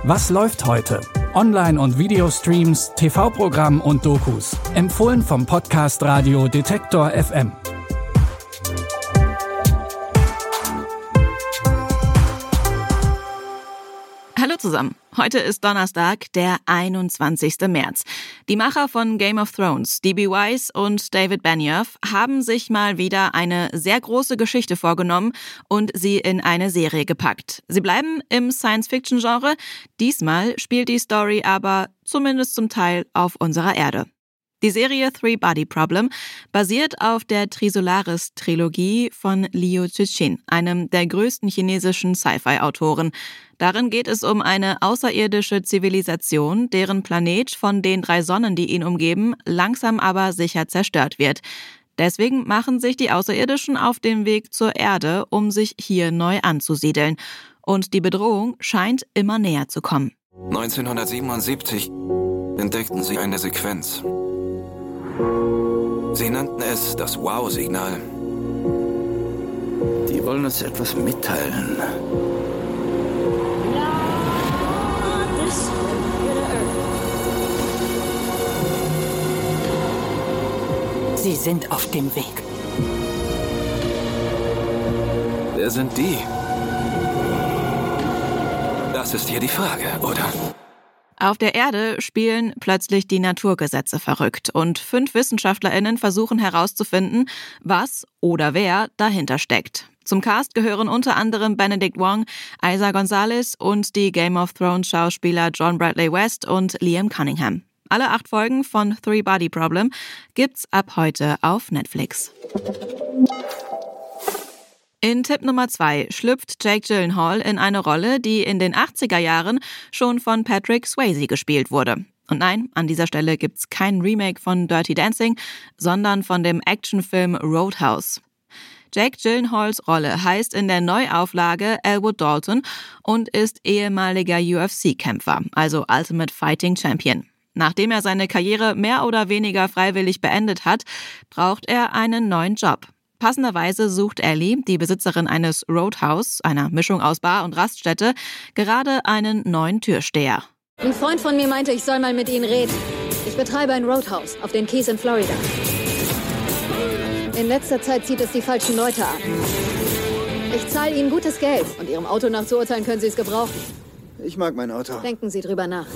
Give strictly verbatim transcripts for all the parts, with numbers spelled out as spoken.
Was läuft heute? Online- und Videostreams, T V-Programm und Dokus. Empfohlen vom Podcast Radio Detektor F M. Hallo zusammen. Heute ist Donnerstag, der einundzwanzigsten März. Die Macher von Game of Thrones, D B. Weiss und David Benioff, haben sich mal wieder eine sehr große Geschichte vorgenommen und sie in eine Serie gepackt. Sie bleiben im Science-Fiction-Genre. Diesmal spielt die Story aber zumindest zum Teil auf unserer Erde. Die Serie Three Body Problem basiert auf der Trisolaris-Trilogie von Liu Cixin, einem der größten chinesischen Sci-Fi-Autoren. Darin geht es um eine außerirdische Zivilisation, deren Planet von den drei Sonnen, die ihn umgeben, langsam aber sicher zerstört wird. Deswegen machen sich die Außerirdischen auf den Weg zur Erde, um sich hier neu anzusiedeln. Und die Bedrohung scheint immer näher zu kommen. neunzehnhundertsiebenundsiebzig entdeckten sie eine Sequenz. Sie nannten es das Wow-Signal. Die wollen uns etwas mitteilen. Sie sind auf dem Weg. Wer sind die? Das ist hier die Frage, oder? Auf der Erde spielen plötzlich die Naturgesetze verrückt und fünf WissenschaftlerInnen versuchen herauszufinden, was oder wer dahinter steckt. Zum Cast gehören unter anderem Benedict Wong, Eiza González und die Game of Thrones Schauspieler John Bradley West und Liam Cunningham. Alle acht Folgen von Three Body Problem gibt's ab heute auf Netflix. In Tipp Nummer zwei schlüpft Jake Gyllenhaal in eine Rolle, die in den achtziger Jahren schon von Patrick Swayze gespielt wurde. Und nein, an dieser Stelle gibt's kein Remake von Dirty Dancing, sondern von dem Actionfilm Roadhouse. Jake Gyllenhaals Rolle heißt in der Neuauflage Elwood Dalton und ist ehemaliger U F C-Kämpfer, also Ultimate Fighting Champion. Nachdem er seine Karriere mehr oder weniger freiwillig beendet hat, braucht er einen neuen Job. Passenderweise sucht Ellie, die Besitzerin eines Roadhouse, einer Mischung aus Bar und Raststätte, gerade einen neuen Türsteher. Ein Freund von mir meinte, ich soll mal mit Ihnen reden. Ich betreibe ein Roadhouse auf den Keys in Florida. In letzter Zeit zieht es die falschen Leute an. Ich zahle Ihnen gutes Geld und Ihrem Auto nach zu urteilen können Sie es gebrauchen. Ich mag mein Auto. Denken Sie drüber nach.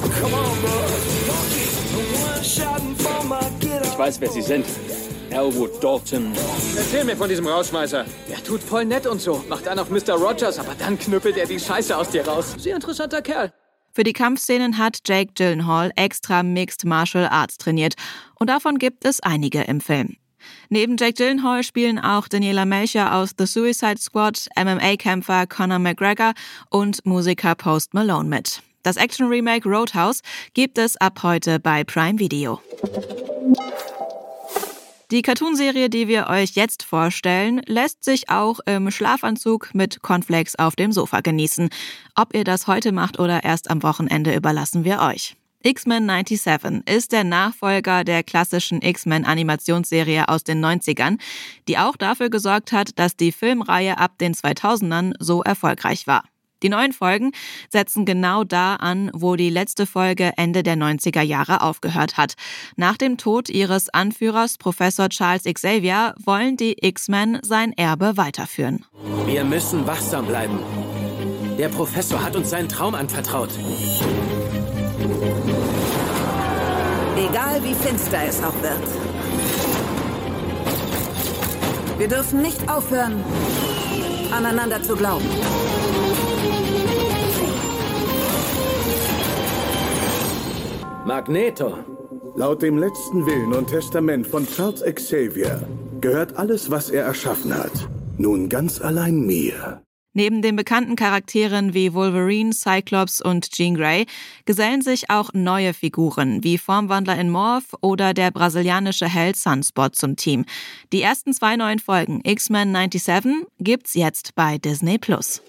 Ich weiß, wer Sie sind. Elwood Dalton. Erzähl mir von diesem Rausschmeißer. Er tut voll nett und so. Macht einen auf Mister Rogers, aber dann knüppelt er die Scheiße aus dir raus. Sehr interessanter Kerl. Für die Kampfszenen hat Jake Gyllenhaal extra Mixed Martial Arts trainiert. Und davon gibt es einige im Film. Neben Jake Gyllenhaal spielen auch Daniela Melchior aus The Suicide Squad, M M A-Kämpfer Conor McGregor und Musiker Post Malone mit. Das Action-Remake Roadhouse gibt es ab heute bei Prime Video. Die Cartoonserie, die wir euch jetzt vorstellen, lässt sich auch im Schlafanzug mit Cornflakes auf dem Sofa genießen. Ob ihr das heute macht oder erst am Wochenende, überlassen wir euch. X-Men siebenundneunzig ist der Nachfolger der klassischen X-Men-Animationsserie aus den neunzigern, die auch dafür gesorgt hat, dass die Filmreihe ab den zweitausendern so erfolgreich war. Die neuen Folgen setzen genau da an, wo die letzte Folge Ende der neunziger Jahre aufgehört hat. Nach dem Tod ihres Anführers Professor Charles Xavier wollen die X-Men sein Erbe weiterführen. Wir müssen wachsam bleiben. Der Professor hat uns seinen Traum anvertraut. Egal wie finster es auch wird. Wir dürfen nicht aufhören, aneinander zu glauben. Magneto. Laut dem letzten Willen und Testament von Charles Xavier gehört alles, was er erschaffen hat, nun ganz allein mir. Neben den bekannten Charakteren wie Wolverine, Cyclops und Jean Grey gesellen sich auch neue Figuren wie Formwandler in Morph oder der brasilianische Held Sunspot zum Team. Die ersten zwei neuen Folgen X-Men siebenundneunzig gibt's jetzt bei Disney Plus.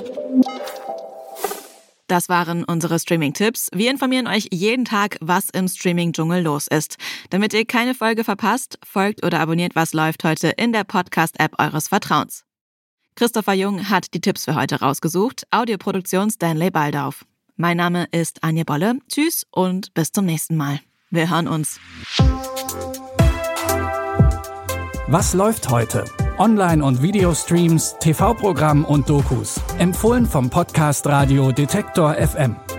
Das waren unsere Streaming-Tipps. Wir informieren euch jeden Tag, was im Streaming-Dschungel los ist. Damit ihr keine Folge verpasst, folgt oder abonniert Was läuft heute in der Podcast-App eures Vertrauens. Christopher Jung hat die Tipps für heute rausgesucht. Audioproduktion Stanley Baldauf. Mein Name ist Anja Bolle. Tschüss und bis zum nächsten Mal. Wir hören uns. Was läuft heute? Online- und Videostreams, T V-Programm und Dokus. Empfohlen vom Podcast Radio Detektor F M.